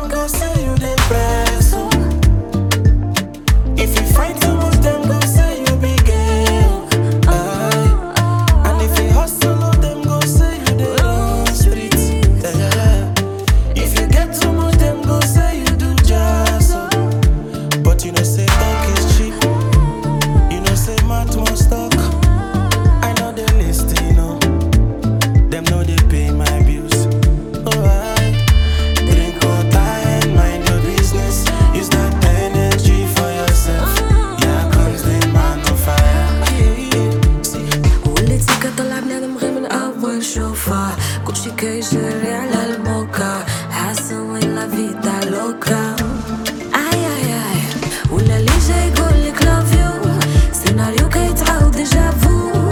them go say you dey press. Oh. If you fight too much, them go say you be gay. And if you hustle, them go say you dey run street. If you get too much, them go say you do jazz. Oh. But you know say talk is cheap. You know say mouth must talk. I know they listen, oh. Them know they pay my bills. Oh, I drink water and mind your business. Use that energy for yourself. Yeah, comes the man on fire. وليتي كطلع بنادم غير من أول شوفة كلشي كيجري على الموكا حاسة وين لا فيدا لوكا آي آي آي ولا اللي جاي يقولك لاف يو سيناريو كيتعاود ديجافو